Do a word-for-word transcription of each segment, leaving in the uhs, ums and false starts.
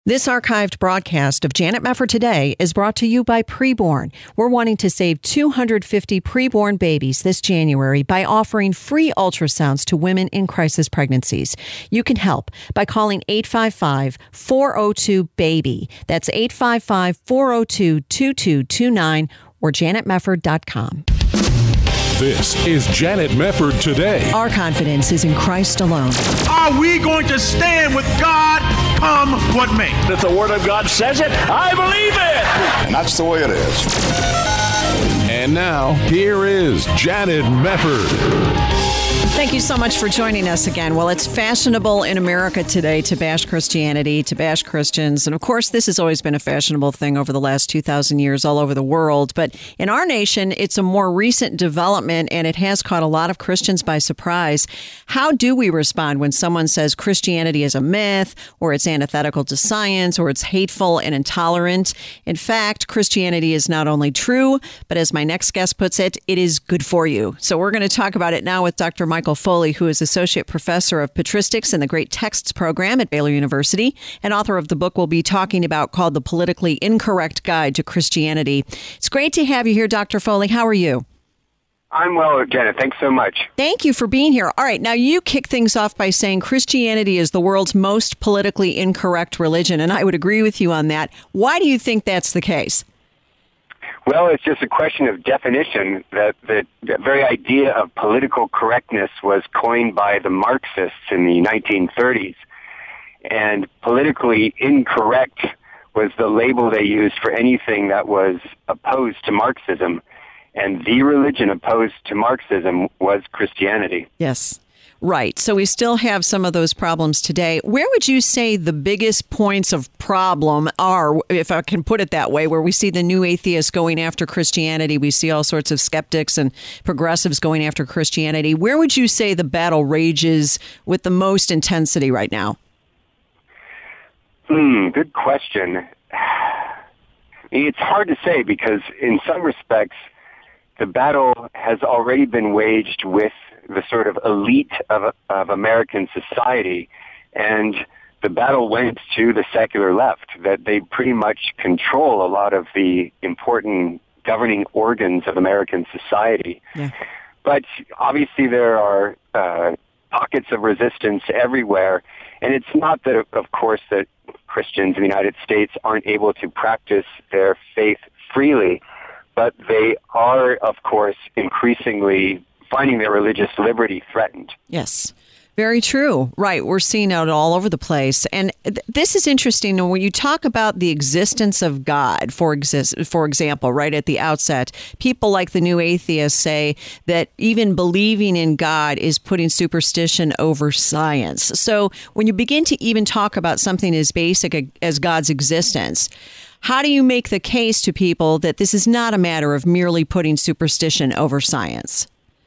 This archived broadcast of Janet Mefford Today is brought to you by Preborn. We're wanting to save two hundred fifty preborn babies this January by offering free ultrasounds to women in crisis pregnancies. You can help by calling eight five five, four oh two, BABY. That's eight five five, four oh two, two two two nine or janet mefford dot com. This is Janet Mefford Today. Our confidence is in Christ alone. Are we going to stand with God come what may? If the Word of God says it, I believe it. And that's the way it is. And now, here is Janet Mefford. Thank you so much for joining us again. Well, it's fashionable in America today to bash Christianity, to bash Christians. And of course, this has always been a fashionable thing over the last two thousand years all over the world. But in our nation, it's a more recent development, and it has caught a lot of Christians by surprise. How do we respond when someone says Christianity is a myth, or it's antithetical to science, or it's hateful and intolerant? In fact, Christianity is not only true, but as my next guest puts it, it is good for you. So we're going to talk about it now with Doctor Michael Foley, who is Associate Professor of Patristics in the Great Texts Program at Baylor University and author of the book we'll be talking about called The Politically Incorrect Guide to Christianity. It's great to have you here, Doctor Foley. How are you? I'm well, Janet. Thanks so much. Thank you for being here. All right. Now, you kick things off by saying Christianity is the world's most politically incorrect religion, and I would agree with you on that. Why do you think that's the case? Well, it's just a question of definition. That the, the very idea of political correctness was coined by the Marxists in the nineteen thirties. And politically incorrect was the label they used for anything that was opposed to Marxism. And the religion opposed to Marxism was Christianity. Yes. Right. So we still have some of those problems today. Where would you say the biggest points of problem are, if I can put it that way, where we see the new atheists going after Christianity? We see all sorts of skeptics and progressives going after Christianity. Where would you say the battle rages with the most intensity right now? Hmm, good question. It's hard to say because in some respects, the battle has already been waged with the sort of elite of, of American society, and the battle went to the secular left, that they pretty much control a lot of the important governing organs of American society. Yeah. But obviously there are uh, pockets of resistance everywhere, and it's not that, of course, that Christians in the United States aren't able to practice their faith freely, but they are, of course, increasingly finding their religious liberty threatened. Yes, very true. Right. We're seeing it all over the place. And th- this is interesting. And when you talk about the existence of God, for exist- for example, right at the outset, people like the new atheists say that even believing in God is putting superstition over science. So when you begin to even talk about something as basic as God's existence, how do you make the case to people that this is not a matter of merely putting superstition over science?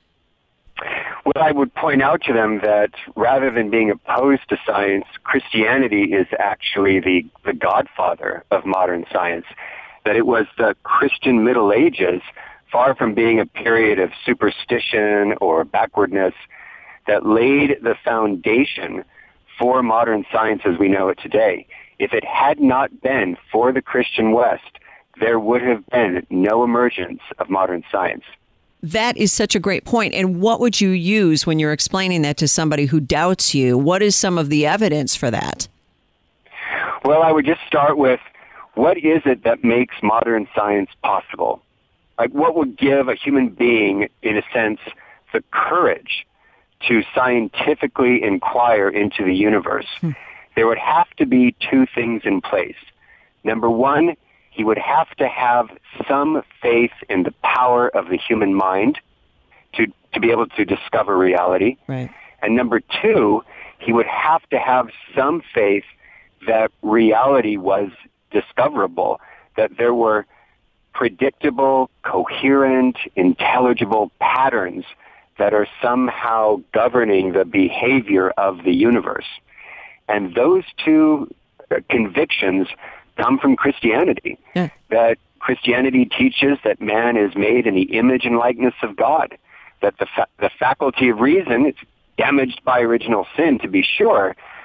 Well, I would point out to them that rather than being opposed to science, Christianity is actually the, the godfather of modern science. That it was the Christian Middle Ages, far from being a period of superstition or backwardness, that laid the foundation for modern science as we know it today. If it had not been for the Christian West, there would have been no emergence of modern science. That is such a great point. And what would you use when you're explaining that to somebody who doubts you? What is some of the evidence for that? Well, I would just start with, what is it that makes modern science possible? Like, what would give a human being, in a sense, the courage to scientifically inquire into the universe? Hmm. There would have to be two things in place. Number one, he would have to have some faith in the power of the human mind to, to be able to discover reality. Right. And number two, he would have to have some faith that reality was discoverable, that there were predictable, coherent, intelligible patterns that are somehow governing the behavior of the universe. And those two convictions come from Christianity, yeah. That Christianity teaches that man is made in the image and likeness of God, that the fa- the faculty of reason, it's damaged by original sin, to be sure,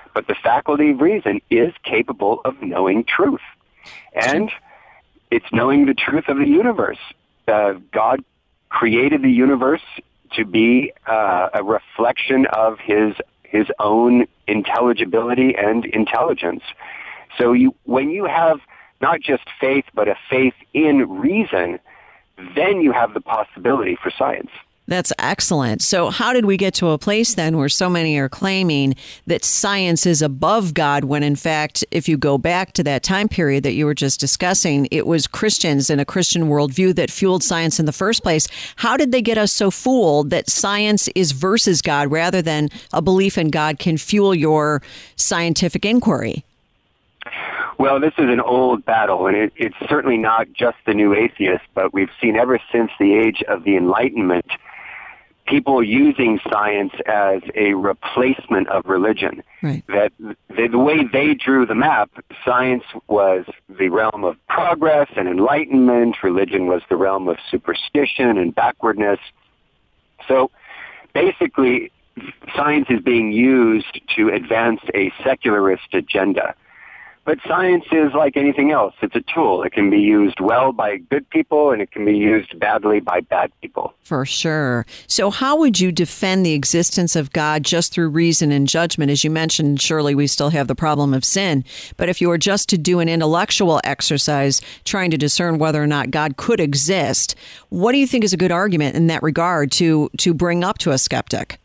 But the faculty of reason is capable of knowing truth. And it's knowing the truth of the universe. Uh, God created the universe to be uh, a reflection of his his own intelligibility and intelligence. So you, when you have not just faith, but a faith in reason, then you have the possibility for science. That's excellent. So how did we get to a place then where so many are claiming that science is above God when, in fact, if you go back to that time period that you were just discussing, it was Christians and a Christian worldview that fueled science in the first place? How did they get us so fooled that science is versus God rather than a belief in God can fuel your scientific inquiry? Well, this is an old battle, and it, it's certainly not just the new atheists, but we've seen ever since the age of the Enlightenment people using science as a replacement of religion. Right. That the, the way they drew the map, science was the realm of progress and enlightenment. Religion was the realm of superstition and backwardness. So basically, science is being used to advance a secularist agenda. But science is like anything else. It's a tool. It can be used well by good people, and it can be used badly by bad people. For sure. So how would you defend the existence of God just through reason and judgment? As you mentioned, surely we still have the problem of sin. But if you were just to do an intellectual exercise trying to discern whether or not God could exist, what do you think is a good argument in that regard to, to bring up to a skeptic?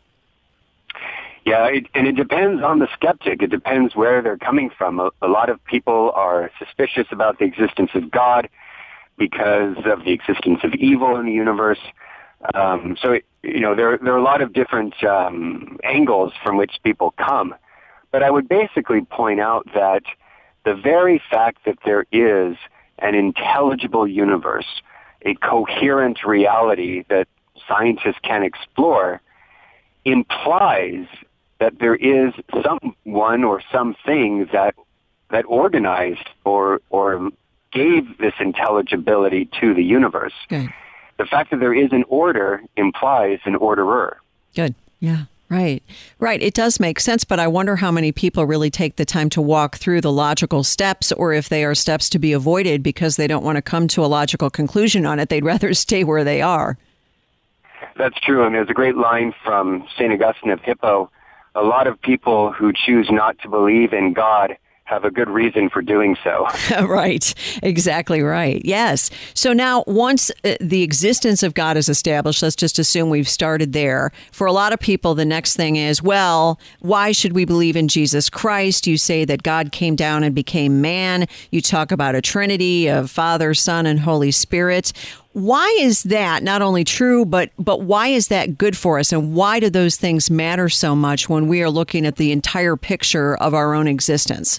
Yeah, it, and it depends on the skeptic. It depends where they're coming from. A, a lot of people are suspicious about the existence of God because of the existence of evil in the universe. Um, so, it, you know, there, there are a lot of different um, angles from which people come. But I would basically point out that the very fact that there is an intelligible universe, a coherent reality that scientists can explore, implies that there is someone or something that that organized or or gave this intelligibility to the universe. Good. The fact that there is an order implies an orderer. Good. Yeah. Right. Right. It does make sense, but I wonder how many people really take the time to walk through the logical steps, or if they are steps to be avoided because they don't want to come to a logical conclusion on it. They'd rather stay where they are. That's true. And there's a great line from Saint Augustine of Hippo. A lot of people who choose not to believe in God have a good reason for doing so. Right. Exactly right. Yes. So now once the existence of God is established, let's just assume we've started there. For a lot of people, the next thing is, well, why should we believe in Jesus Christ? You say that God came down and became man. You talk about a Trinity of Father, Son, and Holy Spirit. Why is that not only true, but but why is that good for us? And why do those things matter so much when we are looking at the entire picture of our own existence?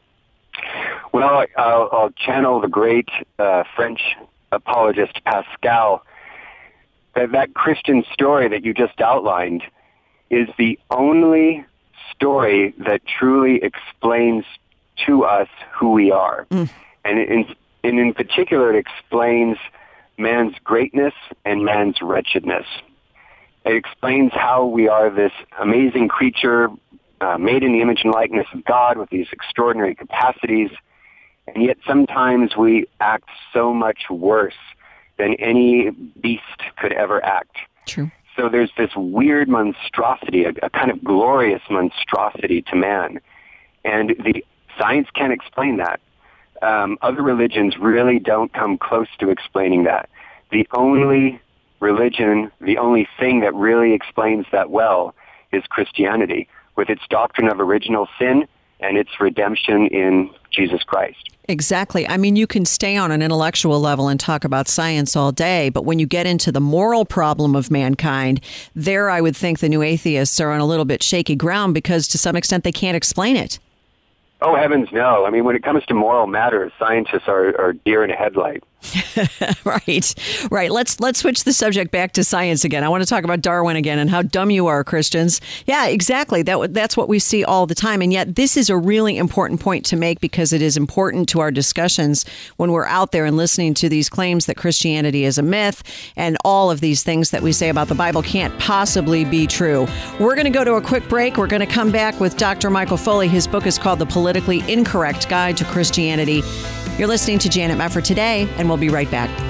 Well, I'll, I'll channel the great uh, French apologist Pascal. That, that Christian story that you just outlined is the only story that truly explains to us who we are. Mm. And in, and in particular, it explains man's greatness and man's wretchedness. It explains how we are this amazing creature uh, made in the image and likeness of God with these extraordinary capacities, and yet sometimes we act so much worse than any beast could ever act. True. So there's this weird monstrosity, a, a kind of glorious monstrosity to man, and the science can't explain that. Um, other religions really don't come close to explaining that. The only religion, the only thing that really explains that well is Christianity, with its doctrine of original sin and its redemption in Jesus Christ. Exactly. I mean, you can stay on an intellectual level and talk about science all day, but when you get into the moral problem of mankind, there I would think the new atheists are on a little bit shaky ground because to some extent they can't explain it. Oh, heavens no. I mean, when it comes to moral matters, scientists are, are deer in a headlight. Right, right. Let's let's switch the subject back to science again. I want to talk about Darwin again and how dumb you are, Christians. Yeah, exactly. That that's what we see all the time. And yet this is a really important point to make because it is important to our discussions when we're out there and listening to these claims that Christianity is a myth and all of these things that we say about the Bible can't possibly be true. We're going to go to a quick break. We're going to come back with Doctor Michael Foley. His book is called The Politically Incorrect Guide to Christianity. You're listening to Janet Mefford Today, and we'll be right back.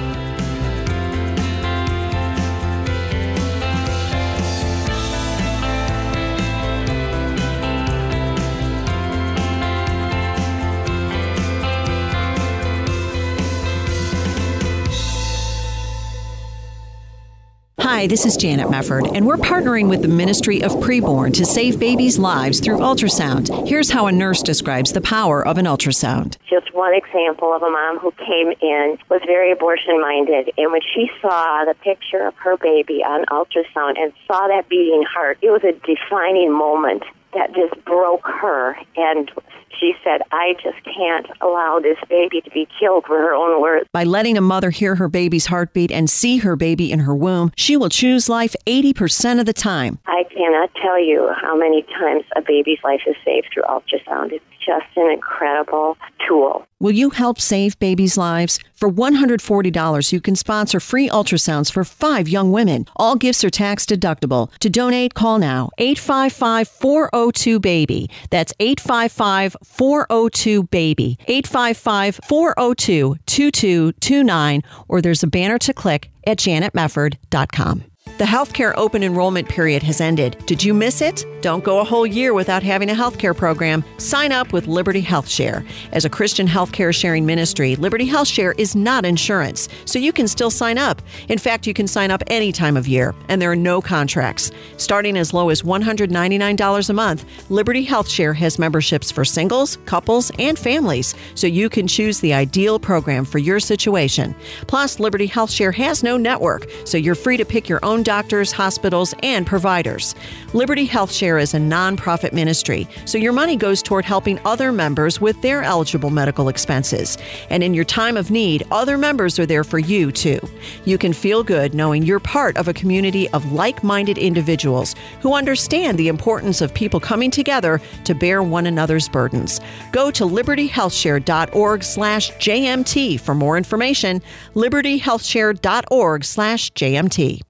Hi, this is Janet Mefford, and we're partnering with the Ministry of Preborn to save babies' lives through ultrasound. Here's how a nurse describes the power of an ultrasound. Just one example of a mom who came in, was very abortion-minded, and when she saw the picture of her baby on ultrasound and saw that beating heart, it was a defining moment that just broke her, and she said, I just can't allow this baby to be killed, for her own words. By letting a mother hear her baby's heartbeat and see her baby in her womb, she will choose life eighty percent of the time. I cannot tell you how many times a baby's life is saved through ultrasound. It's just an incredible tool. Will you help save babies' lives? For one hundred forty dollars, you can sponsor free ultrasounds for five young women. All gifts are tax deductible. To donate, call now, eight five five, four oh two, baby. That's eight five five, four oh two, baby. eight five five, four oh two, two two two nine, or there's a banner to click at janet mefford dot com. The healthcare open enrollment period has ended. Did you miss it? Don't go a whole year without having a healthcare program. Sign up with Liberty Health Share. As a Christian healthcare sharing ministry, Liberty Health Share is not insurance, so you can still sign up. In fact, you can sign up any time of year, and there are no contracts. Starting as low as one hundred ninety-nine dollars a month, Liberty Health Share has memberships for singles, couples, and families, so you can choose the ideal program for your situation. Plus, Liberty Health Share has no network, so you're free to pick your own doctors, hospitals, and providers. Liberty Health Share is a nonprofit ministry, so your money goes toward helping other members with their eligible medical expenses. And in your time of need, other members are there for you, too. You can feel good knowing you're part of a community of like-minded individuals who understand the importance of people coming together to bear one another's burdens. Go to liberty health share dot org slash J M T for more information. liberty health share dot org slash J M T.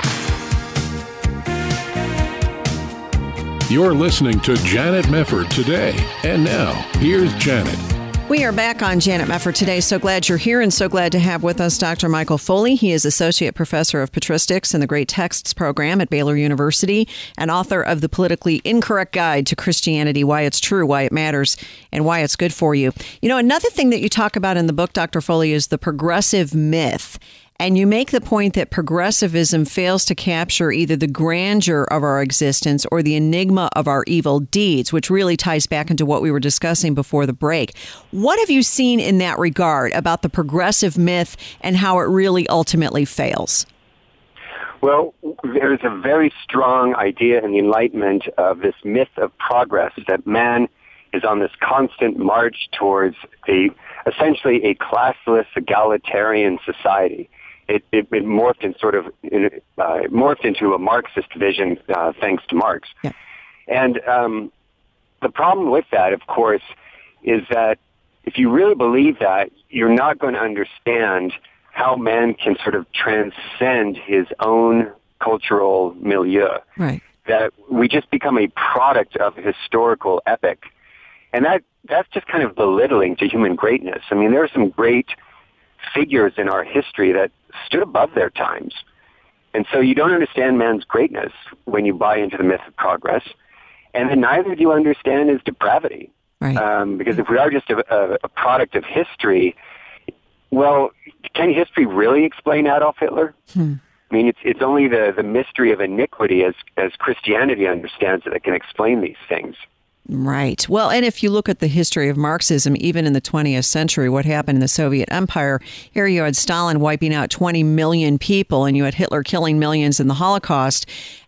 You're listening to Janet Mefford Today. And now, here's Janet. We are back on Janet Mefford Today. So glad you're here and so glad to have with us Doctor Michael Foley. He is Associate Professor of Patristics in the Great Texts Program at Baylor University and author of The Politically Incorrect Guide to Christianity, Why It's True, Why It Matters, and Why It's Good for You. You know, another thing that you talk about in the book, Doctor Foley, is the progressive myth. And you make the point that progressivism fails to capture either the grandeur of our existence or the enigma of our evil deeds, which really ties back into what we were discussing before the break. What have you seen in that regard about the progressive myth and how it really ultimately fails? Well, there's a very strong idea in the Enlightenment of this myth of progress, that man is on this constant march towards a essentially a classless, egalitarian society. It, it, it morphed in sort of uh, morphed into a Marxist vision, uh, thanks to Marx. Yeah. And um, the problem with that, of course, is that if you really believe that, you're not going to understand how man can sort of transcend his own cultural milieu. Right. That we just become a product of historical epic, and that that's just kind of belittling to human greatness. I mean, there are some great figures in our history that stood above their times. And so you don't understand man's greatness when you buy into the myth of progress. And then neither do you understand his depravity. Right. Um, because if we are just a, a, a product of history, well, can history really explain Adolf Hitler? Hmm. I mean, it's it's only the, the mystery of iniquity as, as Christianity understands it that can explain these things. Right. Well, and if you look at the history of Marxism, even in the twentieth century, what happened in the Soviet Empire, here you had Stalin wiping out twenty million people and you had Hitler killing millions in the Holocaust.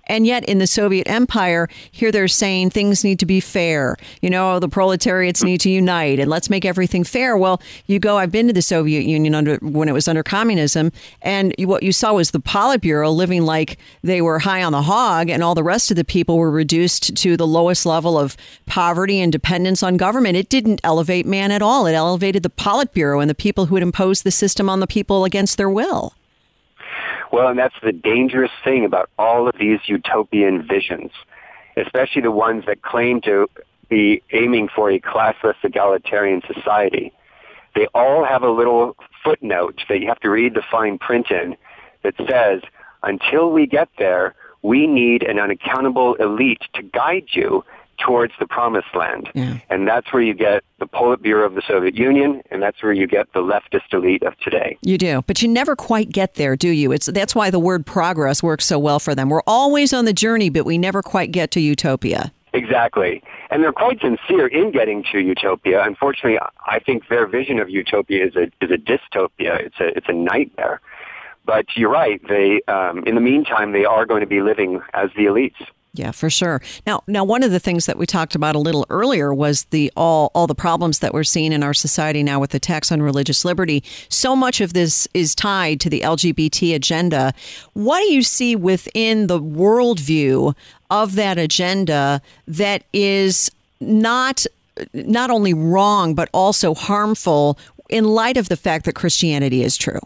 And yet in the Soviet Empire, here they're saying things need to be fair. You know, the proletariats need to unite and let's make everything fair. Well, you go, I've been to the Soviet Union under when it was under communism, and what you saw was the Politburo living like they were high on the hog, and all the rest of the people were reduced to the lowest level of poverty and dependence on government. It didn't elevate man at all. It elevated the Politburo and the people who had imposed the system on the people against their will. Well, and that's the dangerous thing about all of these utopian visions, especially the ones that claim to be aiming for a classless egalitarian society. They all have a little footnote that you have to read the fine print in that says, until we get there, we need an unaccountable elite to guide you towards the promised land. Yeah. And that's where you get the Politburo of the Soviet Union, and that's where you get the leftist elite of today. You do, but you never quite get there, do you? It's that's why the word progress works so well for them. We're always on the journey, but we never quite get to utopia. Exactly. And they're quite sincere in getting to utopia. Unfortunately, I think their vision of utopia is a is a dystopia. It's a it's a nightmare. But you're right. They, um, in the meantime, they are going to be living as the elites. Yeah, for sure. Now, now, one of the things that we talked about a little earlier was the all all the problems that we're seeing in our society now with attacks on religious liberty. So much of this is tied to the L G B T agenda. What do you see within the worldview of that agenda that is not not only wrong but also harmful in light of the fact that Christianity is true?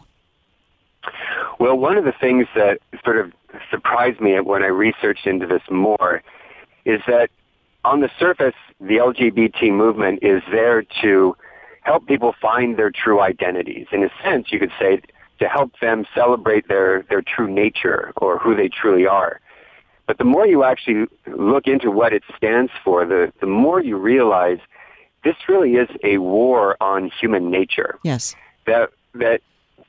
Well, one of the things that sort of surprised me when I researched into this more is that on the surface, the L G B T movement is there to help people find their true identities. In a sense, you could say to help them celebrate their, their true nature or who they truly are. But the more you actually look into what it stands for, the, the more you realize this really is a war on human nature. Yes. That that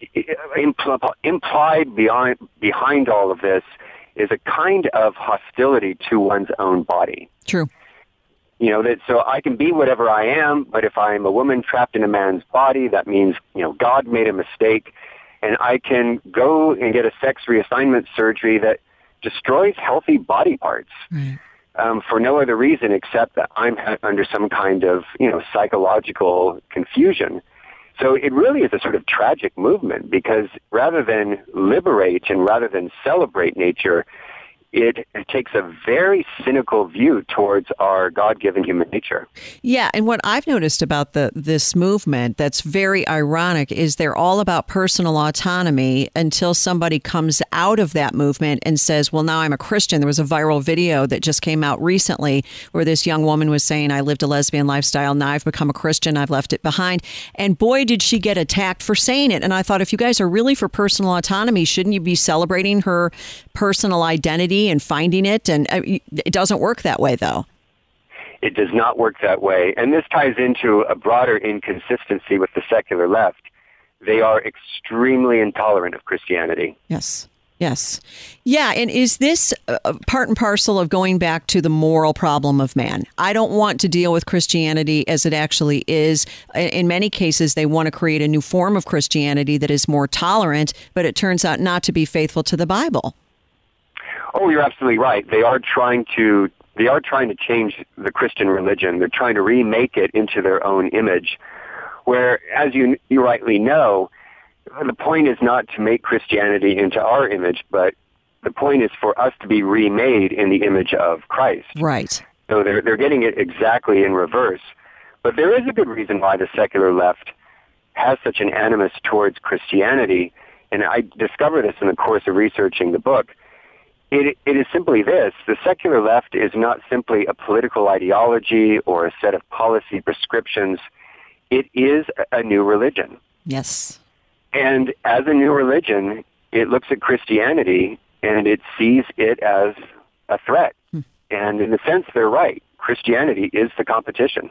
implied behind behind all of this is a kind of hostility to one's own body. True. You know, that so I can be whatever I am, but if I'm a woman trapped in a man's body, that means, you know, God made a mistake, and I can go and get a sex reassignment surgery that destroys healthy body parts. Right. Um, for no other reason except that I'm under some kind of, you know, psychological confusion. So it really is a sort of tragic movement because rather than liberate and rather than celebrate nature, it, it takes a very cynical view towards our God-given human nature. Yeah, and what I've noticed about the this movement that's very ironic is they're all about personal autonomy until somebody comes out of that movement and says, well, now I'm a Christian. There was a viral video that just came out recently where this young woman was saying, I lived a lesbian lifestyle. Now I've become a Christian. I've left it behind. And boy, did she get attacked for saying it. And I thought, if you guys are really for personal autonomy, shouldn't you be celebrating her personal identity and finding it? And it doesn't work that way, though. It does not work that way. And this ties into a broader inconsistency with the secular left. They are extremely intolerant of Christianity. Yes. Yes. Yeah. And is this uh, part and parcel of going back to the moral problem of man? I don't want to deal with Christianity as it actually is. In many cases, they want to create a new form of Christianity that is more tolerant, but it turns out not to be faithful to the Bible. Oh, you're absolutely right. They are trying to they are trying to change the Christian religion. They're trying to remake it into their own image, where, as you you rightly know, the point is not to make Christianity into our image, but the point is for us to be remade in the image of Christ. Right. So they're they're getting it exactly in reverse. But there is a good reason why the secular left has such an animus towards Christianity, and I discovered this in the course of researching the book. It, it is simply this. The secular left is not simply a political ideology or a set of policy prescriptions. It is a new religion. Yes. And as a new religion, it looks at Christianity and it sees it as a threat. Hmm. And in a sense, they're right. Christianity is the competition.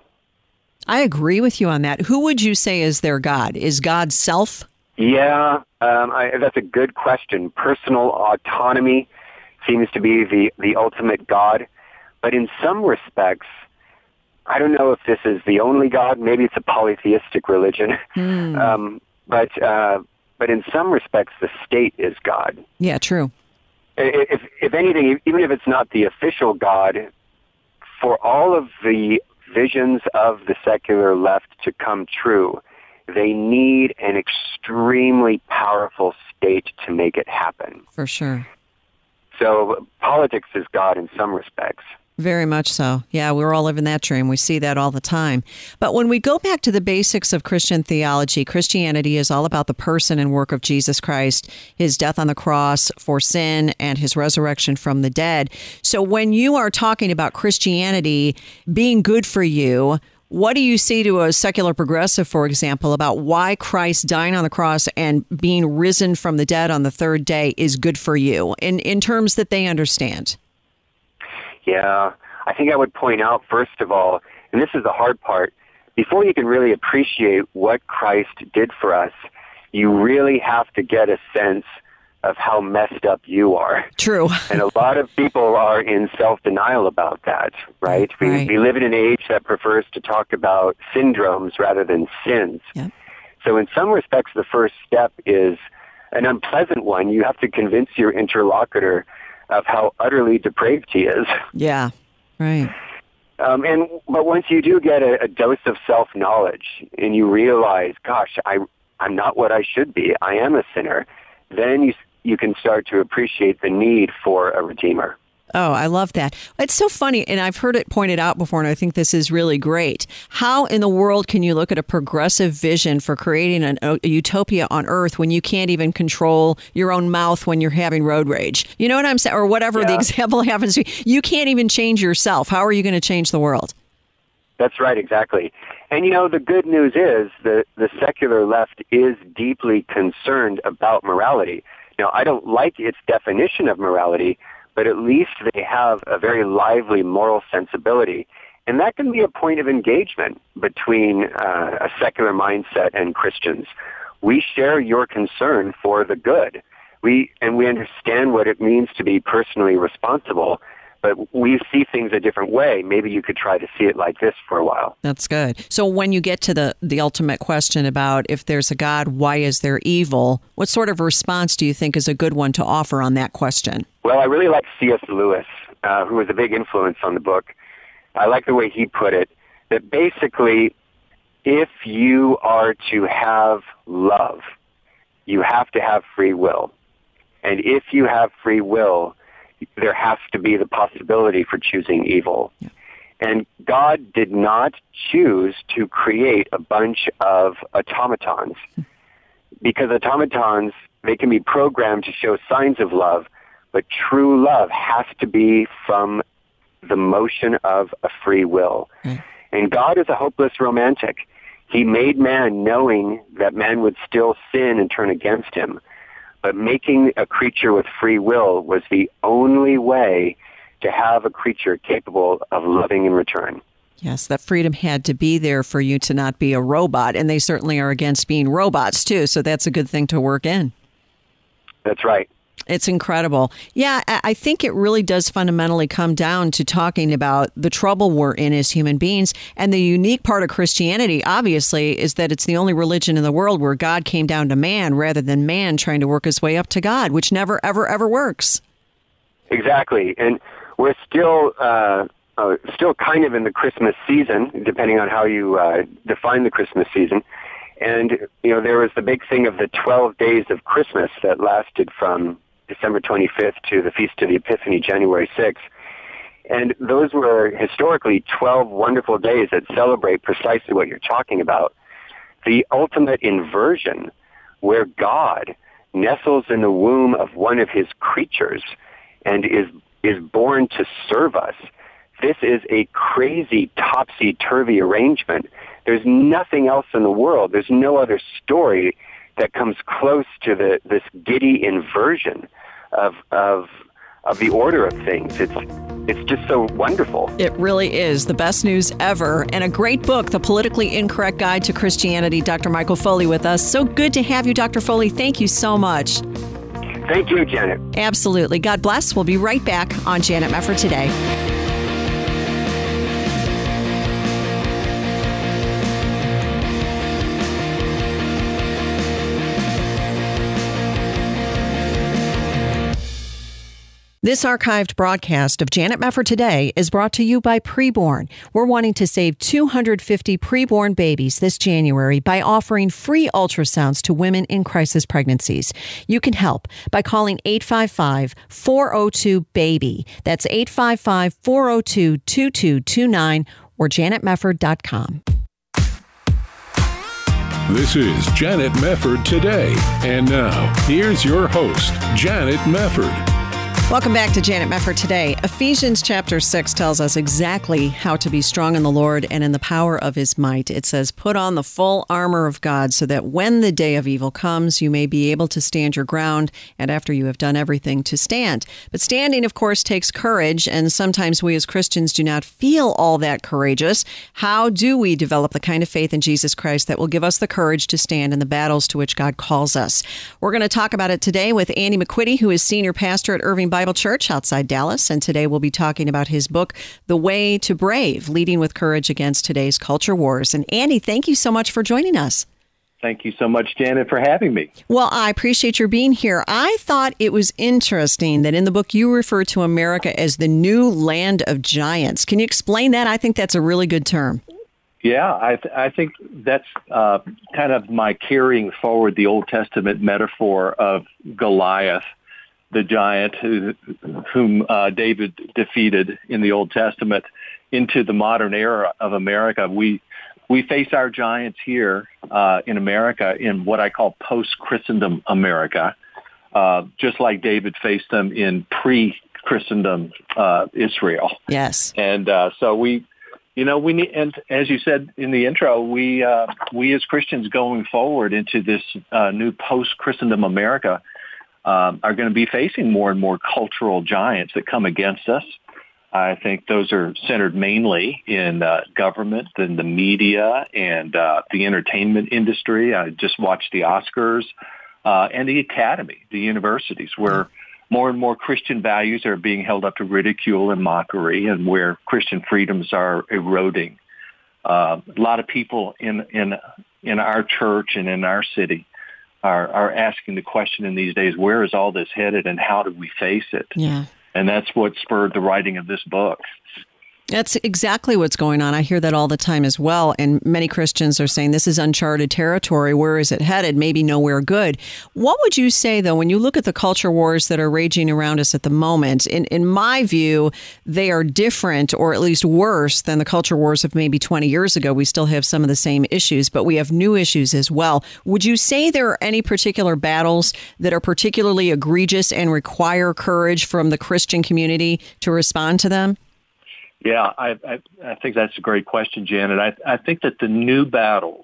I agree with you on that. Who would you say is their God? Is God self? Yeah, um, I, that's a good question. Personal autonomy seems to be the, the ultimate God. But in some respects, I don't know if this is the only God. Maybe it's a polytheistic religion. Mm. Um, but uh, but in some respects, the state is God. Yeah, true. if, if anything, even if it's not the official God, for all of the visions of the secular left to come true, they need an extremely powerful state to make it happen. For sure. So politics is God in some respects. Very much so. Yeah, we're all living that dream. We see that all the time. But when we go back to the basics of Christian theology, Christianity is all about the person and work of Jesus Christ, his death on the cross for sin, and his resurrection from the dead. So when you are talking about Christianity being good for you, what do you see to a secular progressive, for example, about why Christ dying on the cross and being risen from the dead on the third day is good for you in, in terms that they understand? Yeah, I think I would point out, first of all, and this is the hard part, before you can really appreciate what Christ did for us, you really have to get a sense of how messed up you are. True. And a lot of people are in self-denial about that, right? We, right. we live in an age that prefers to talk about syndromes rather than sins. Yep. So in some respects, the first step is an unpleasant one. You have to convince your interlocutor of how utterly depraved he is. Yeah, right. Um, and but once you do get a, a dose of self-knowledge and you realize, gosh, I, I'm not what I should be, I am a sinner, then you you can start to appreciate the need for a Redeemer. Oh, I love that. It's so funny, and I've heard it pointed out before, and I think this is really great. How in the world can you look at a progressive vision for creating an, a utopia on Earth when you can't even control your own mouth when you're having road rage? You know what I'm saying? Or whatever yeah. the example happens to be. You can't even change yourself. How are you going to change the world? That's right, exactly. And, you know, the good news is that the secular left is deeply concerned about morality. Now, I don't like its definition of morality, but at least they have a very lively moral sensibility. And that can be a point of engagement between uh, a secular mindset and Christians. We share your concern for the good. We and we understand what it means to be personally responsible, but we see things a different way. Maybe you could try to see it like this for a while. That's good. So when you get to the, the ultimate question about if there's a God, why is there evil? What sort of response do you think is a good one to offer on that question? Well, I really like C S Lewis, uh, who was a big influence on the book. I like the way he put it, that basically, if you are to have love, you have to have free will. And if you have free will, there has to be the possibility for choosing evil. Yeah. And God did not choose to create a bunch of automatons, because automatons, they can be programmed to show signs of love, but true love has to be from the motion of a free will. Mm. And God is a hopeless romantic. He made man knowing that man would still sin and turn against him. But making a creature with free will was the only way to have a creature capable of loving in return. Yes, that freedom had to be there for you to not be a robot. And they certainly are against being robots, too. So that's a good thing to work in. That's right. It's incredible. Yeah, I think it really does fundamentally come down to talking about the trouble we're in as human beings. And the unique part of Christianity, obviously, is that it's the only religion in the world where God came down to man rather than man trying to work his way up to God, which never, ever, ever works. Exactly. And we're still uh, uh, still kind of in the Christmas season, depending on how you uh, define the Christmas season. And, you know, there was the big thing of the twelve days of Christmas that lasted from December twenty-fifth to the Feast of the Epiphany, January sixth. And those were historically twelve wonderful days that celebrate precisely what you're talking about. The ultimate inversion, where God nestles in the womb of one of his creatures and is is born to serve us. This is a crazy topsy-turvy arrangement. There's nothing else in the world. There's no other story that comes close to the this giddy inversion of of of the order of things. It's it's just so wonderful. It really is the best news ever, and a great book, The Politically Incorrect Guide to Christianity. Doctor Michael Foley with us. So good to have you, Doctor Foley. Thank you so much. Thank you, Janet. Absolutely. God bless. We'll be right back on Janet Mefford Today. This archived broadcast of Janet Mefford Today is brought to you by Preborn. We're wanting to save two hundred fifty preborn babies this January by offering free ultrasounds to women in crisis pregnancies. You can help by calling eight five five, four oh two, BABY. That's eight five five, four oh two, two two two nine or janet mefford dot com. This is Janet Mefford Today. And now, here's your host, Janet Mefford. Welcome back to Janet Mefford Today. Ephesians chapter six tells us exactly how to be strong in the Lord and in the power of his might. It says, put on the full armor of God so that when the day of evil comes, you may be able to stand your ground, and after you have done everything, to stand. But standing, of course, takes courage, and sometimes we as Christians do not feel all that courageous. How do we develop the kind of faith in Jesus Christ that will give us the courage to stand in the battles to which God calls us? We're going to talk about it today with Andy McQuitty, who is senior pastor at Irving Bible Church outside Dallas, and today we'll be talking about his book, The Way to Brave, Leading with Courage Against Today's Culture Wars. And Andy, thank you so much for joining us. Thank you so much, Janet, for having me. Well, I appreciate your being here. I thought it was interesting that in the book you refer to America as the new land of giants. Can you explain that? I think that's a really good term. Yeah, I, th- I think that's uh, kind of my carrying forward the Old Testament metaphor of Goliath, the giant who, whom uh, David defeated in the Old Testament, into the modern era of America. We we face our giants here uh, in America in what I call post-Christendom America, uh, just like David faced them in pre-Christendom uh, Israel. Yes. And uh, so we, you know, we need, and as you said in the intro, we uh, we as Christians going forward into this uh, new post-Christendom America, Um, are going to be facing more and more cultural giants that come against us. I think those are centered mainly in uh, government and the media and uh, the entertainment industry. I just watched the Oscars uh, and the academy, the universities, where more and more Christian values are being held up to ridicule and mockery, and where Christian freedoms are eroding. Uh, a lot of people in in in our church and in our city Are, are asking the question in these days, where is all this headed and how do we face it? Yeah. And that's what spurred the writing of this book. That's exactly what's going on. I hear that all the time as well. And many Christians are saying this is uncharted territory. Where is it headed? Maybe nowhere good. What would you say, though, when you look at the culture wars that are raging around us at the moment? In, in my view, they are different, or at least worse, than the culture wars of maybe twenty years ago. We still have some of the same issues, but we have new issues as well. Would you say there are any particular battles that are particularly egregious and require courage from the Christian community to respond to them? Yeah, I, I, I think that's a great question, Janet. I, I think that the new battles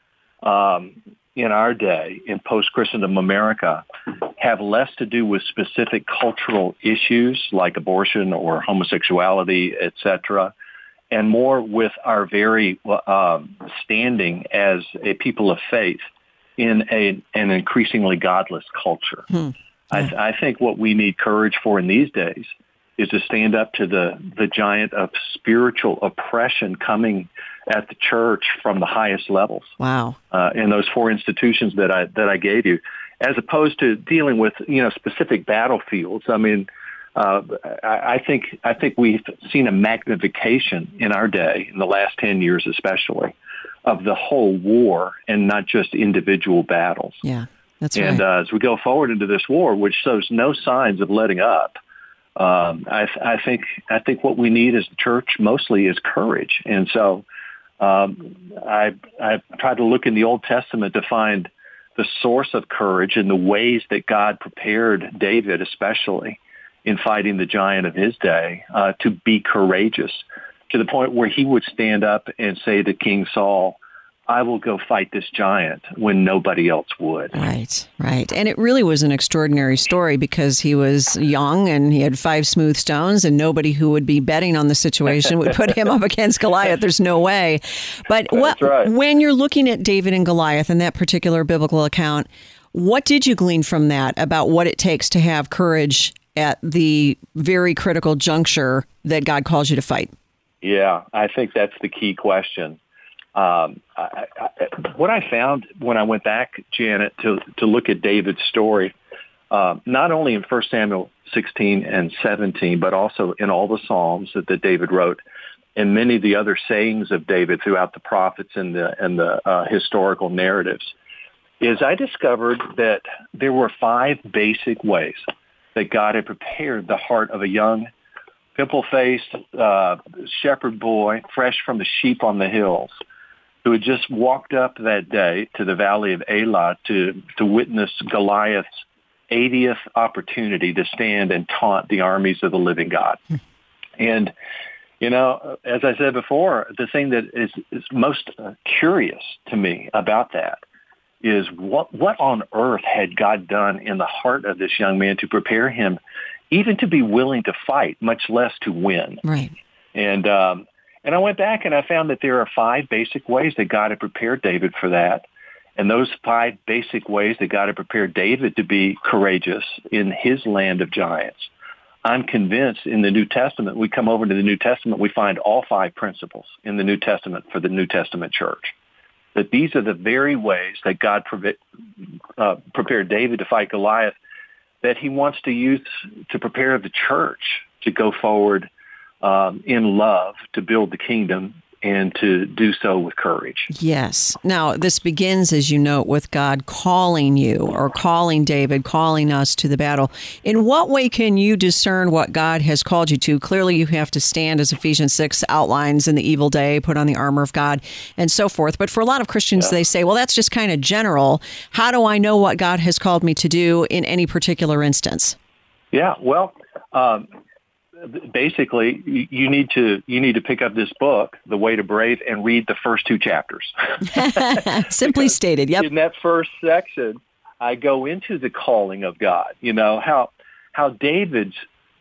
um, in our day, in post-Christendom America, have less to do with specific cultural issues like abortion or homosexuality, et cetera, and more with our very um, standing as a people of faith in a, an increasingly godless culture. Hmm. I, I think what we need courage for in these days is to stand up to the, the giant of spiritual oppression coming at the church from the highest levels. Wow. Uh, in those four institutions that I that I gave you, as opposed to dealing with, you know, specific battlefields. I mean, uh, I, I think I think we've seen a magnification in our day, in the last ten years especially, of the whole war and not just individual battles. Yeah, that's and, right. And uh, as we go forward into this war, which shows no signs of letting up, Um, I, I think I think what we need as the church mostly is courage, and so um, I I tried to look in the Old Testament to find the source of courage and the ways that God prepared David, especially in fighting the giant of his day, uh, to be courageous to the point where he would stand up and say to King Saul, I will go fight this giant when nobody else would. Right, right. And it really was an extraordinary story because he was young and he had five smooth stones and nobody who would be betting on the situation would put him up against Goliath. There's no way. But what, right. when you're looking at David and Goliath and that particular biblical account, what did you glean from that about what it takes to have courage at the very critical juncture that God calls you to fight? Yeah, I think that's the key question. Um, I, I, what I found when I went back, Janet, to, to look at David's story, uh, not only in First Samuel sixteen and seventeen, but also in all the Psalms that, that David wrote, and many of the other sayings of David throughout the prophets and the and the uh, historical narratives, is I discovered that there were five basic ways that God had prepared the heart of a young, pimple-faced uh, shepherd boy, fresh from the sheep on the hills, who had just walked up that day to the valley of Elah to, to witness Goliath's eightieth opportunity to stand and taunt the armies of the living God. And, you know, as I said before, the thing that is, is most uh, curious to me about that is what what on earth had God done in the heart of this young man to prepare him even to be willing to fight, much less to win. Right. And um, and I went back and I found that there are five basic ways that God had prepared David for that. And those five basic ways that God had prepared David to be courageous in his land of giants. I'm convinced in the New Testament, we come over to the New Testament, we find all five principles in the New Testament for the New Testament church. That these are the very ways that God pre- uh, prepared David to fight Goliath, that he wants to use to prepare the church to go forward um, in love, to build the kingdom, and to do so with courage. Yes. Now, this begins, as you note, with God calling you or calling David, calling us to the battle. In what way can you discern what God has called you to? Clearly, you have to stand, as Ephesians six outlines, in the evil day, put on the armor of God, and so forth. But for a lot of Christians, yeah. they say, well, that's just kind of general. How do I know what God has called me to do in any particular instance? Yeah, well, um, basically, you need to you need to pick up this book, The Way to Brave, and read the first two chapters. Simply stated, yep. In that first section, I go into the calling of God. You know, how how David's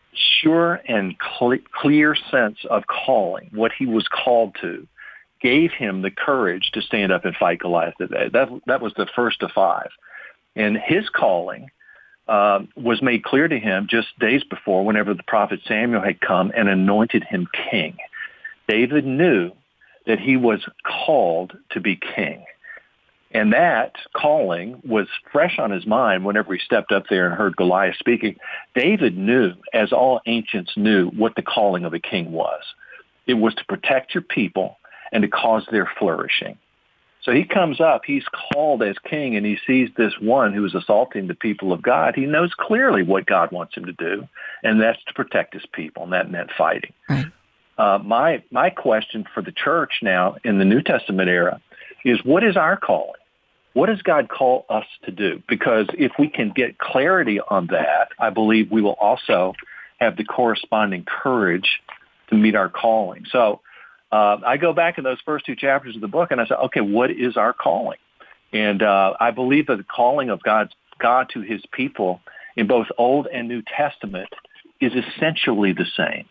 sure and cl- clear sense of calling, what he was called to, gave him the courage to stand up and fight Goliath today. That, that was the first of five. And his calling Um, was made clear to him just days before, whenever the prophet Samuel had come and anointed him king. David knew that he was called to be king. And that calling was fresh on his mind whenever he stepped up there and heard Goliath speaking. David knew, as all ancients knew, what the calling of a king was. It was to protect your people and to cause their flourishing. So he comes up, he's called as king, and he sees this one who is assaulting the people of God. He knows clearly what God wants him to do, and that's to protect his people, and that meant fighting. Right. Uh, my my question for the church now in the New Testament era is, what is our calling? What does God call us to do? Because if we can get clarity on that, I believe we will also have the corresponding courage to meet our calling. So Uh, I go back in those first two chapters of the book and I say, okay, what is our calling? And uh, I believe that the calling of God's, God to his people in both Old and New Testament is essentially the same.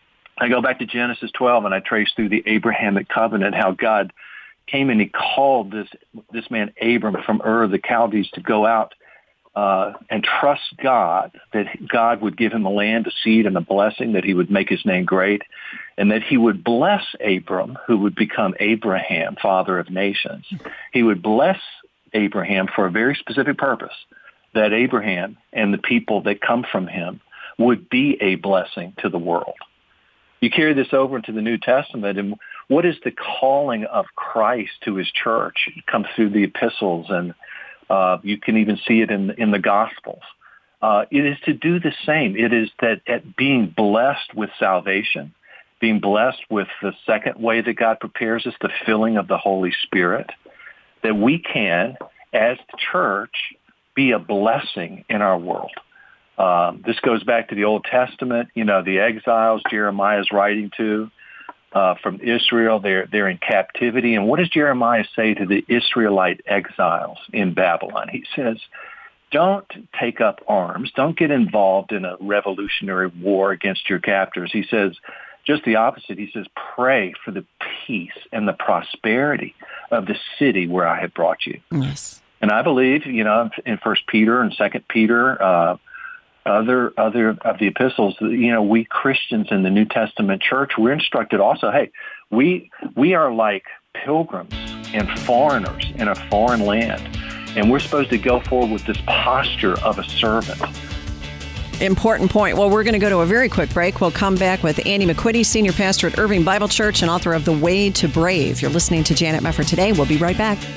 I go back to Genesis twelve and I trace through the Abrahamic covenant how God came and he called this, this man Abram from Ur of the Chaldees to go out uh, and trust God, that God would give him a land, a seed, and a blessing, that he would make his name great, and that he would bless Abram, who would become Abraham, father of nations. He would bless Abraham for a very specific purpose, that Abraham and the people that come from him would be a blessing to the world. You carry this over into the New Testament, and what is the calling of Christ to his church? It comes through the epistles, and uh, you can even see it in, in the Gospels. Uh, it is to do the same. It is that at being blessed with salvation, being blessed with the second way that God prepares us, the filling of the Holy Spirit, that we can, as the church, be a blessing in our world. Um, this goes back to the Old Testament, you know, the exiles Jeremiah is writing to uh, from Israel. They're, they're in captivity. And what does Jeremiah say to the Israelite exiles in Babylon? He says, don't take up arms. Don't get involved in a revolutionary war against your captors. He says, just the opposite. He says, pray for the peace and the prosperity of the city where I have brought you. Yes. And I believe, you know, in First Peter and Second Peter, uh, other other of the epistles, you know, we Christians in the New Testament church, we're instructed also, hey, we we are like pilgrims and foreigners in a foreign land. And we're supposed to go forward with this posture of a servant. Important point. Well, we're going to go to a very quick break. We'll come back with Andy McQuitty, Senior Pastor at Irving Bible Church and author of The Way to Brave. You're listening to Janet Mefford Today. We'll be right back.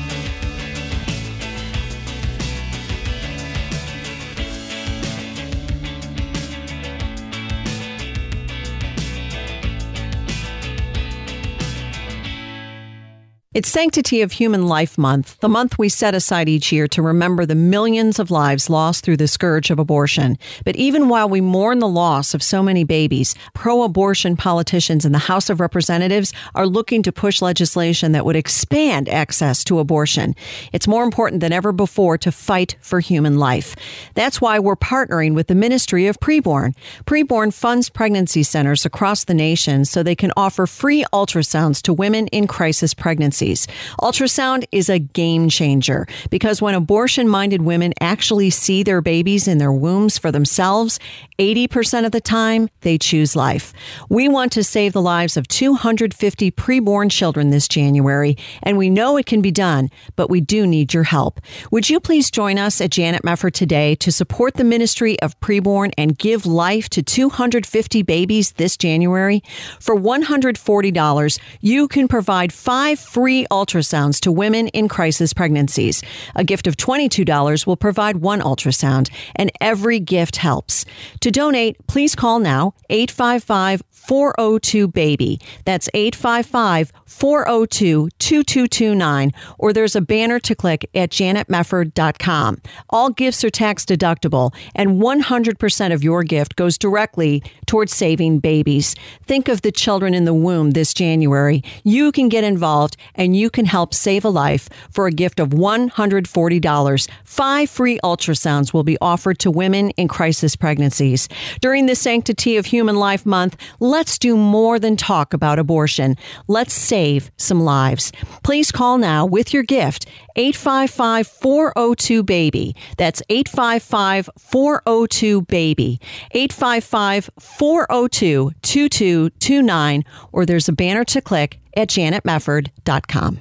It's Sanctity of Human Life Month, the month we set aside each year to remember the millions of lives lost through the scourge of abortion. But even while we mourn the loss of so many babies, pro-abortion politicians in the House of Representatives are looking to push legislation that would expand access to abortion. It's more important than ever before to fight for human life. That's why we're partnering with the Ministry of Preborn. Preborn funds pregnancy centers across the nation so they can offer free ultrasounds to women in crisis pregnancies. Ultrasound is a game changer because when abortion-minded women actually see their babies in their wombs for themselves, eighty percent of the time, they choose life. We want to save the lives of two hundred fifty preborn children this January, and we know it can be done, but we do need your help. Would you please join us at Janet Mefford today to support the Ministry of Preborn and give life to two hundred fifty babies this January? For one hundred forty dollars, you can provide five free ultrasounds to women in crisis pregnancies. A gift of twenty-two dollars will provide one ultrasound, and every gift helps. To donate, please call now, eight five five, four oh two, BABY. That's eight five five, four oh two, two two two nine, or there's a banner to click at janet mefford dot com. All gifts are tax deductible, and one hundred percent of your gift goes directly towards saving babies. Think of the children in the womb this January. You can get involved, and you can help save a life for a gift of one hundred forty dollars. Five free ultrasounds will be offered to women in crisis pregnancies. During the Sanctity of Human Life Month, let's do more than talk about abortion. Let's save some lives. Please call now with your gift, eight five five, four oh two, BABY. That's eight five five, four oh two, BABY. eight five five, four oh two, two two two nine, or there's a banner to click at janet mefford dot com.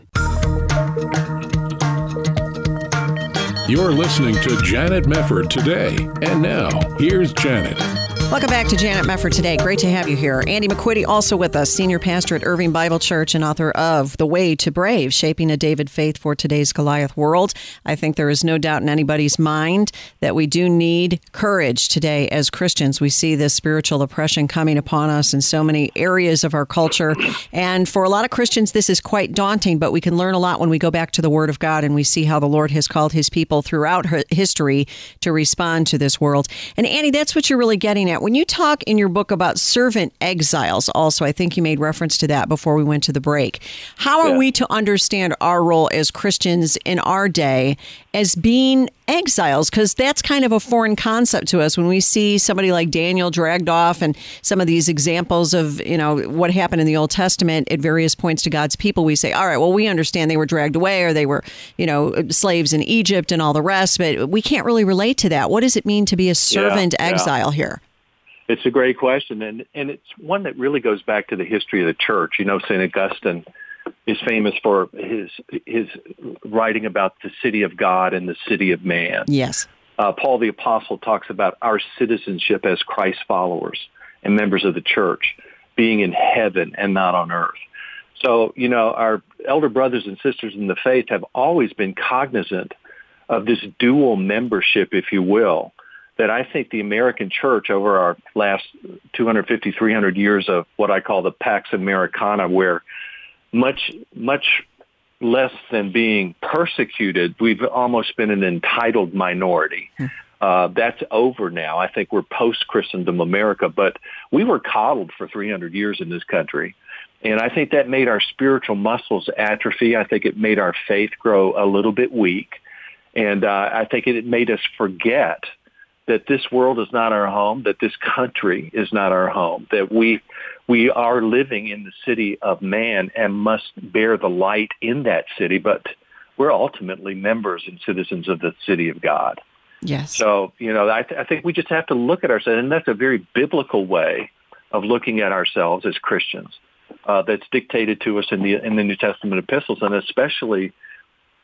You're listening to Janet Mefford Today. And now, here's Janet. Welcome back to Janet Mefford Today. Great to have you here. Andy McQuitty also with us, Senior Pastor at Irving Bible Church and author of The Way to Brave, Shaping a David Faith for Today's Goliath World. I think there is no doubt in anybody's mind that we do need courage today as Christians. We see this spiritual oppression coming upon us in so many areas of our culture. And for a lot of Christians, this is quite daunting, but we can learn a lot when we go back to the Word of God and we see how the Lord has called his people throughout history to respond to this world. And Andy, that's what you're really getting at. When you talk in your book about servant exiles, also, I think you made reference to that before we went to the break. How are yeah. we to understand our role as Christians in our day as being exiles? Because that's kind of a foreign concept to us when we see somebody like Daniel dragged off and some of these examples of, you know, what happened in the Old Testament at various points to God's people. We say, all right, well, we understand they were dragged away or they were, you know, slaves in Egypt and all the rest, but we can't really relate to that. What does it mean to be a servant yeah, exile yeah. here? It's a great question, and, and it's one that really goes back to the history of the church. You know, Saint Augustine is famous for his his writing about the city of God and the city of man. Yes. Uh, Paul the Apostle talks about our citizenship as Christ followers and members of the church being in heaven and not on earth. So, you know, our elder brothers and sisters in the faith have always been cognizant of this dual membership, if you will, that I think the American church over our last two hundred fifty, three hundred years of what I call the Pax Americana, where much, much less than being persecuted, we've almost been an entitled minority. Hmm. Uh, that's over now. I think we're post-Christendom America, but we were coddled for three hundred years in this country. And I think that made our spiritual muscles atrophy. I think it made our faith grow a little bit weak. And uh, I think it made us forget that this world is not our home, that this country is not our home, that we we are living in the city of man and must bear the light in that city, but we're ultimately members and citizens of the city of God. Yes. So, you know, I, th- I think we just have to look at ourselves, and that's a very biblical way of looking at ourselves as Christians uh, that's dictated to us in the in the New Testament epistles, and especially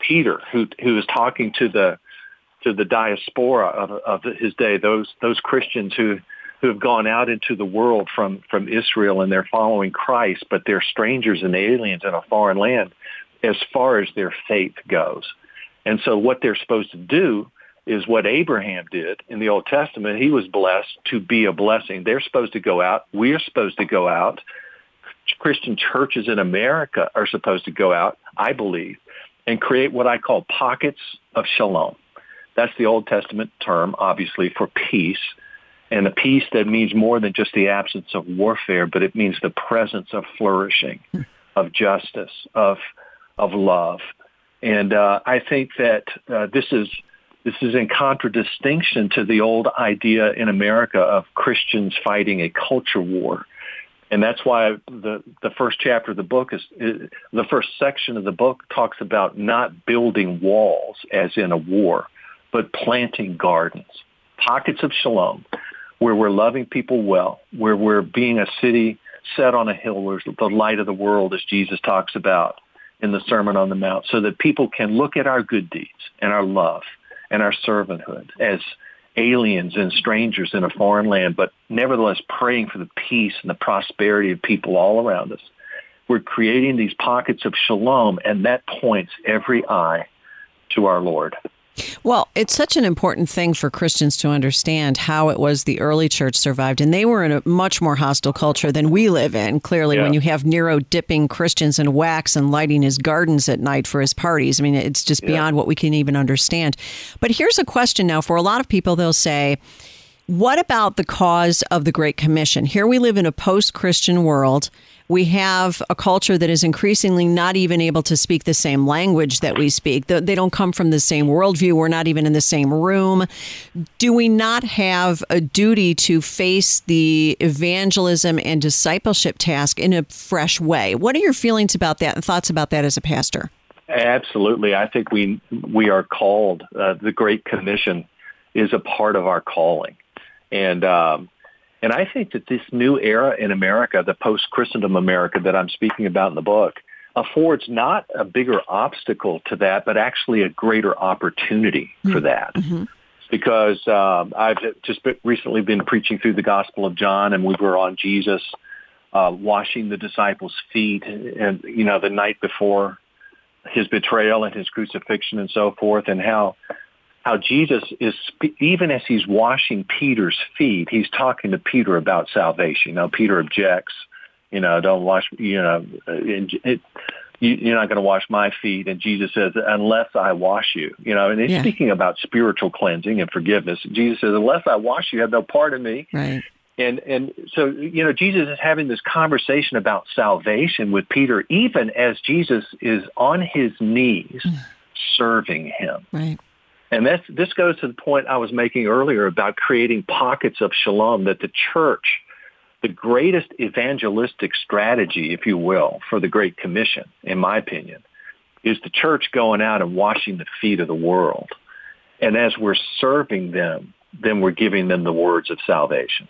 Peter, who who was talking to the to the diaspora of, of his day, those those Christians who who have gone out into the world from, from Israel and they're following Christ, but they're strangers and aliens in a foreign land as far as their faith goes. And so what they're supposed to do is what Abraham did in the Old Testament. He was blessed to be a blessing. They're supposed to go out. We're supposed to go out. Christian churches in America are supposed to go out, I believe, and create what I call pockets of shalom. That's the Old Testament term, obviously, for peace. And a peace that means more than just the absence of warfare, but it means the presence of flourishing, of justice, of of love. And uh, I think that uh, this is this is in contradistinction to the old idea in America of Christians fighting a culture war. And that's why the, the first chapter of the book is, is, the first section of the book talks about not building walls as in a war, but planting gardens, pockets of shalom, where we're loving people well, where we're being a city set on a hill, where the light of the world, as Jesus talks about in the Sermon on the Mount, so that people can look at our good deeds and our love and our servanthood as aliens and strangers in a foreign land, but nevertheless praying for the peace and the prosperity of people all around us. We're creating these pockets of shalom, and that points every eye to our Lord. Well, it's such an important thing for Christians to understand how it was the early church survived. And they were in a much more hostile culture than we live in. Clearly, yeah. When you have Nero dipping Christians in wax and lighting his gardens at night for his parties, I mean, it's just beyond yeah. what we can even understand. But here's a question now for a lot of people. They'll say, what about the cause of the Great Commission? Here we live in a post-Christian world. We have a culture that is increasingly not even able to speak the same language that we speak. They don't come from the same worldview. We're not even in the same room. Do we not have a duty to face the evangelism and discipleship task in a fresh way? What are your feelings about that and thoughts about that as a pastor? Absolutely. I think we we are called. Uh, the Great Commission is a part of our calling. And um, and I think that this new era in America, the post-Christendom America that I'm speaking about in the book, affords not a bigger obstacle to that, but actually a greater opportunity for that. Mm-hmm. Because um, I've just been, recently been preaching through the Gospel of John, and we were on Jesus uh, washing the disciples' feet, and you know, the night before his betrayal and his crucifixion and so forth, and how how Jesus is, even as he's washing Peter's feet, he's talking to Peter about salvation. Now, Peter objects, you know, don't wash, you know, it, you're not going to wash my feet. And Jesus says, unless I wash you, you know, and he's yeah. speaking about spiritual cleansing and forgiveness. Jesus says, unless I wash you, you have no part in me. Right. And and so, you know, Jesus is having this conversation about salvation with Peter, even as Jesus is on his knees mm. serving him. Right. And that's, this goes to the point I was making earlier about creating pockets of shalom, that the church, the greatest evangelistic strategy, if you will, for the Great Commission, in my opinion, is the church going out and washing the feet of the world. And as we're serving them, then we're giving them the words of salvation.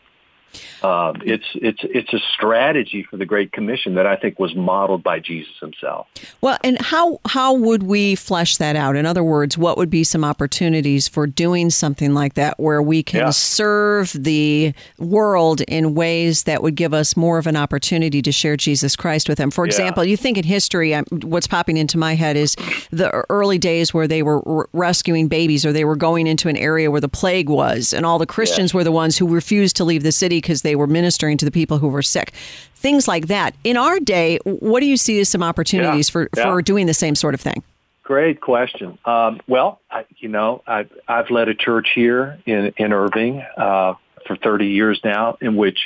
Um, it's it's it's a strategy for the Great Commission that I think was modeled by Jesus himself. Well, and how how would we flesh that out? In other words, what would be some opportunities for doing something like that, where we can yeah. serve the world in ways that would give us more of an opportunity to share Jesus Christ with them? For example, yeah. you think in history, what's popping into my head is the early days where they were r- rescuing babies, or they were going into an area where the plague was, and all the Christians yeah. were the ones who refused to leave the city because they were ministering to the people who were sick. Things like that. In our day, what do you see as some opportunities yeah, for, yeah. for doing the same sort of thing? Great question. Um, well, I, you know, I've, I've led a church here in, in Irving uh, for thirty years now, in which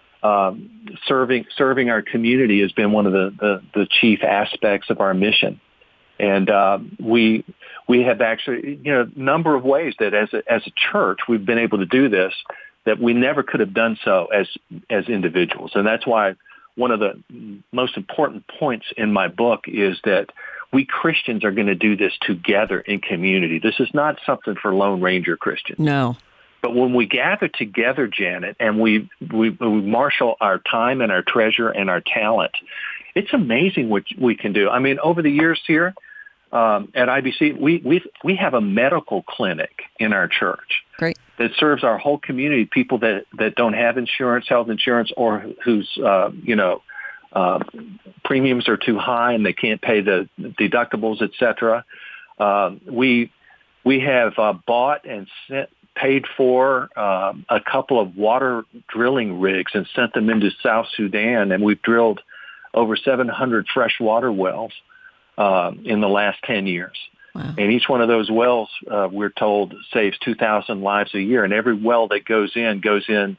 um, serving serving our community has been one of the, the, the chief aspects of our mission. And um, we we have actually, you know, a number of ways that as a, as a church we've been able to do this that we never could have done so as as individuals. And that's why one of the most important points in my book is that we Christians are going to do this together in community. This is not something for Lone Ranger Christians. No. But when we gather together, Janet, and we, we, we marshal our time and our treasure and our talent, it's amazing what we can do. I mean, over the years here, Um, at I B C, we we we have a medical clinic in our church. Great. That serves our whole community, people that, that don't have insurance, health insurance, or whose, uh, you know, uh, premiums are too high and they can't pay the deductibles, et cetera. Uh, we, we have uh, bought and sent, paid for um, a couple of water drilling rigs and sent them into South Sudan, and we've drilled over seven hundred fresh water wells uh, in the last ten years. Wow. And each one of those wells, uh, we're told, saves two thousand lives a year. And every well that goes in goes in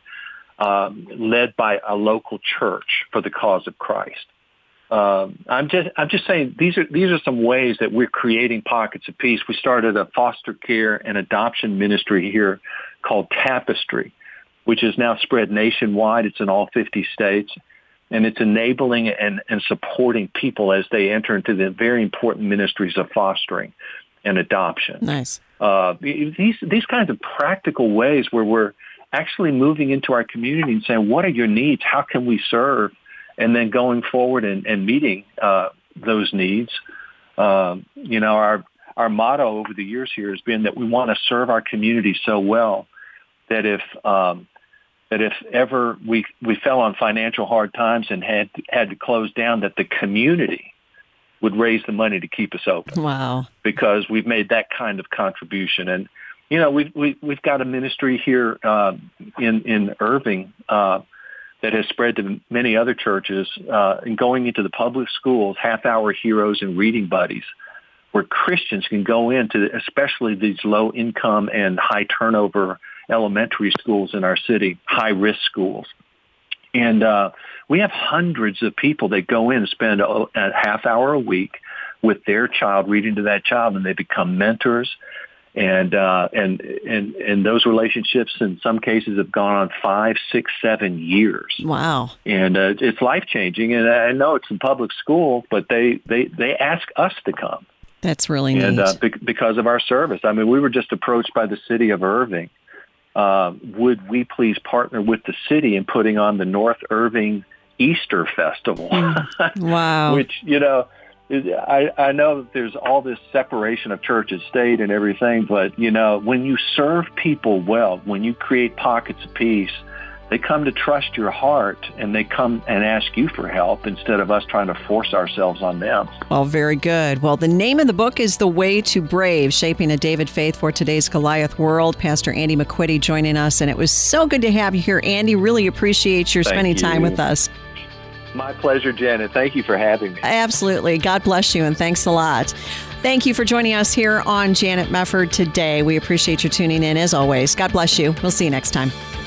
um, led by a local church for the cause of Christ. Um, I'm just I'm just saying these are these are some ways that we're creating pockets of peace. We started a foster care and adoption ministry here called Tapestry, which is now spread nationwide. It's in all fifty states. And it's enabling and, and supporting people as they enter into the very important ministries of fostering and adoption. Nice. Uh, these these kinds of practical ways where we're actually moving into our community and saying, what are your needs? How can we serve? And then going forward and, and meeting uh, those needs. Um, you know, our our motto over the years here has been that we want to serve our community so well that if um, that if ever we we fell on financial hard times and had had to close down, that the community would raise the money to keep us open. Wow! Because we've made that kind of contribution, and you know we've we, we've got a ministry here uh, in in Irving uh, that has spread to many other churches, uh, and going into the public schools, half-hour heroes and reading buddies, where Christians can go into, especially these low-income and high-turnover elementary schools in our city, high-risk schools. And uh, we have hundreds of people that go in and spend a, a half hour a week with their child, reading to that child, and they become mentors. And uh, and and and those relationships, in some cases, have gone on five, six, seven years. Wow! And uh, it's life-changing. And I know it's in public school, but they, they, they ask us to come. That's really neat. And uh, be- because of our service. I mean, we were just approached by the city of Irving. Uh, would we please partner with the city in putting on the North Irving Easter Festival? Wow. Which, you know, I, I know that there's all this separation of church and state and everything, but, you know, when you serve people well, when you create pockets of peace, they come to trust your heart, and they come and ask you for help instead of us trying to force ourselves on them. Well, very good. Well, the name of the book is The Way to Brave, Shaping a David Faith for Today's Goliath World. Pastor Andy McQuitty joining us, and it was so good to have you here, Andy. Really appreciate your Thank spending you. time with us. My pleasure, Janet. Thank you for having me. Absolutely. God bless you, and thanks a lot. Thank you for joining us here on Janet Mefford today. We appreciate you tuning in, as always. God bless you. We'll see you next time.